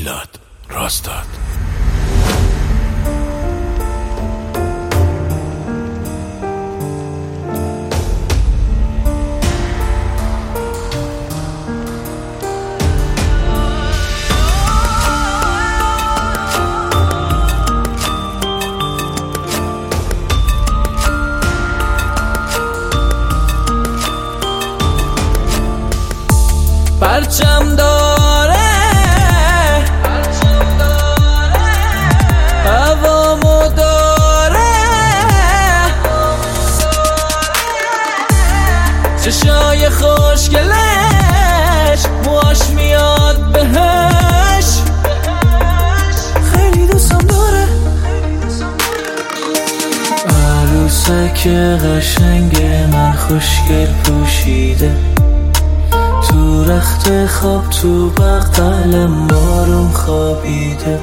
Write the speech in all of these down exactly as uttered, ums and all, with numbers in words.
میلاد راستاد. پرچم داره هوامو داره چشای خوشگلش موهاش میاد بهش خیلی دوستم داره عروسک قشنگ من خوشگل پوشیده تو رخت خواب تو بغلم آروم خوابیده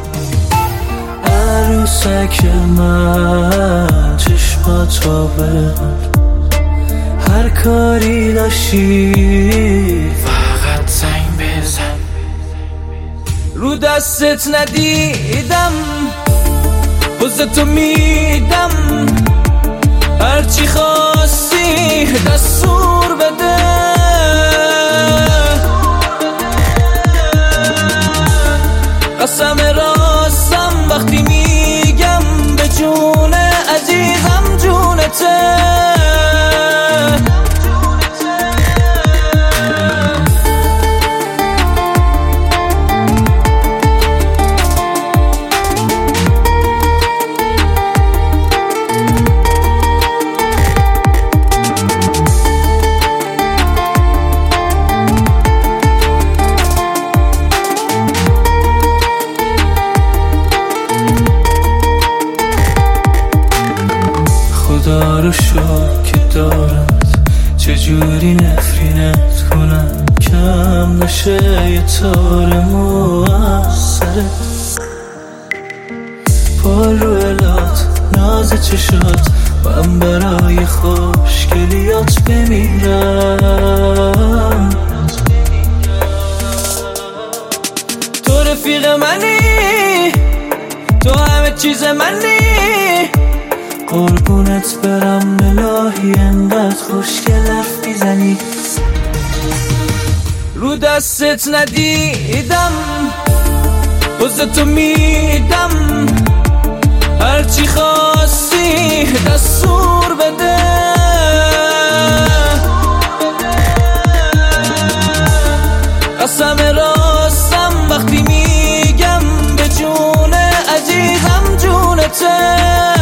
عروسک من چشماتو ببر هر کاری داشتی فقط زنگ بزن رو دستت ندیدم بزتو میدم هرچی خواستی دستور بده قسم راستم وقتی میگم به جون عزیزم جونته خدا رو شکر که دارمت چجوری نفرینت کنم کم نشه یه تار مو از سرت پا رو الات ناز چشات من برای خوشگلیات بمیرم تو رفیق منی تو همه چیز منی قربونت برم الهی انقدر خوشگل حرف میزنی رو دستت ندیدم بزتو میدم هرچی خواستی دستور بده قسم راستم وقتی میگم به جون عزیزم جونته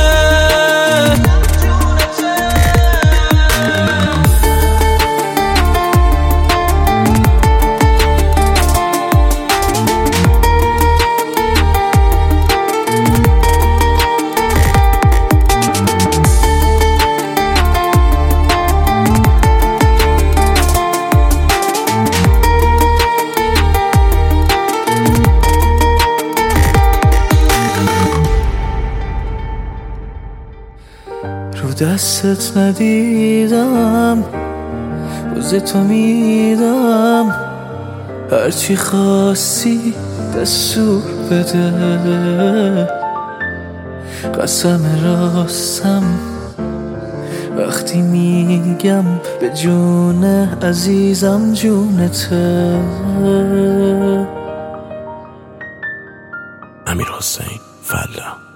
رو دستت ندیدم بزتو میدم هرچی خواستی دستور بده قسم راستم وقتی میگم به جون عزیزم جونته. امیر حسین فلا.